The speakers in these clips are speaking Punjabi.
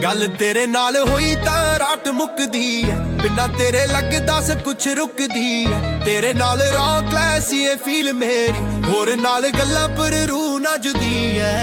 ਗੱਲ ਤੇਰੇ ਨਾਲ ਹੋਈ ਤਾਂ ਰਾਤ ਮੁੱਕਦੀ ਐ, ਬਿਨਾਂ ਤੇਰੇ ਲੱਗਦਾ ਸਭ ਕੁਛ ਰੁਕਦੀ ਐ। ਤੇਰੇ ਨਾਲ ਰੌਕ ਲੈਸੀ ਏ ਫੀਲ ਮੇਰੀ, ਹੋਰ ਨਾਲ ਗੱਲਾਂ ਪਰ ਰੂਹ ਨਾ ਜੁਦੀ ਐ।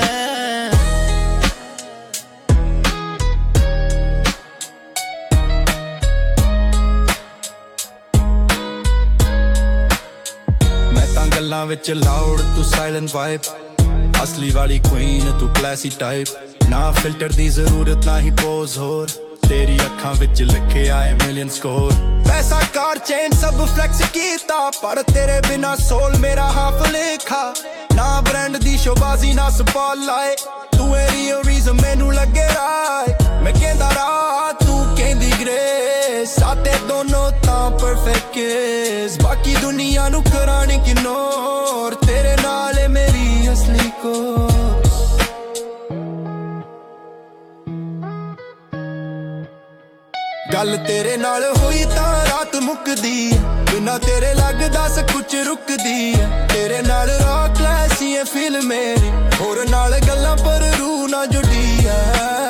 ਮੈਂ ਤਾਂ ਗੱਲਾਂ ਵਿੱਚ ਲਾਊਡ, ਤੂੰ ਸਾਇਲੈਂਟ ਵਾਈਬ, ਅਸਲੀ ਵਾਲੀ ਕੁਈਨ ਤੂੰ ਕਲਾਸੀ ਟਾਈਪ। ਨਾ ਫਿਲਟਰ ਦੀ ਜ਼ਰੂਰਤ ਨਾ ਹੀ ਪੋਜ਼, ਹੋਰ ਤੇਰੀ ਅੱਖਾਂ ਵਿੱਚ ਲਿਖਿਆ ਏ ਮਿਲੀਅਨ ਸਕੋਰ। ਪੈਸਾ ਕਾਰ ਚੇਨ ਸਭ ਫਲੈਕਸ ਕੀਤਾ, ਪਰ ਤੇਰੇ ਬਿਨਾ ਸੋਲ ਮੇਰਾ ਹਾਫ ਲੇਖਾ। ਨਾ ਬ੍ਰਾਂਡ ਦੀ ਸ਼ੋਬਾਜ਼ੀ ਨਾ ਸਪਾਟਲਾਈਟ, ਤੂੰ ਏ ਰੀਅਲ ਰੀਜ਼ਨ ਮੈਨੂੰ ਲੱਗੇ ਰਾਏ। ਮੈਂ ਕਹਿੰਦਾ ਰਾ ਤੂੰ ਕਹਿੰਦੀ ਗ੍ਰੇਸ, ਸਾਤੇ ਦੋਨੋਂ ਤਾਂ ਪਰਫੈਕਟ ਕੇਸ। ਬਾਕੀ ਦੁਨੀਆ ਨੂੰ ਕਰਾਣੀ ਇਗਨੋਰ, ਤੇਰੇ ਨਾਲ ਏ ਮੇਰੀ ਅਸਲੀ ਕੋਸ। ਗੱਲ ਤੇਰੇ ਨਾਲ ਹੋਈ ਤਾਂ ਰਾਤ ਮੁੱਕਦੀ ਐ, ਬਿਨਾਂ ਤੇਰੇ ਲੱਗਦਾ ਸਭ ਕੁਛ ਰੁਕਦੀ ਐ। ਤੇਰੇ ਨਾਲ ਰੌਕ ਲੈਸੀ ਏ ਫੀਲ ਮੇਰੀ, ਹੋਰ ਨਾਲ ਗੱਲਾਂ ਪਰ ਰੂਹ ਨਾ ਜੁੜੀ ਐ।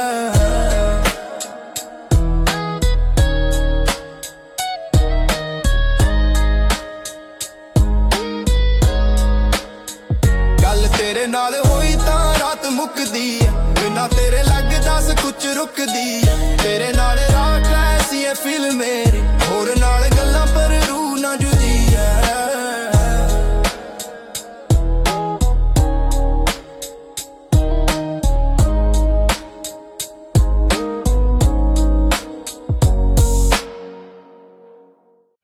ਗੱਲ ਤੇਰੇ ਨਾਲ ਹੋਈ ਤਾਂ ਰਾਤ ਮੁੱਕਦੀ ਐ, ਬਿਨਾਂ ਤੇਰੇ ਲੱਗਦਾ ਸਭ ਕੁਛ ਰੁਕਦੀ ਐ। ਤੇਰੇ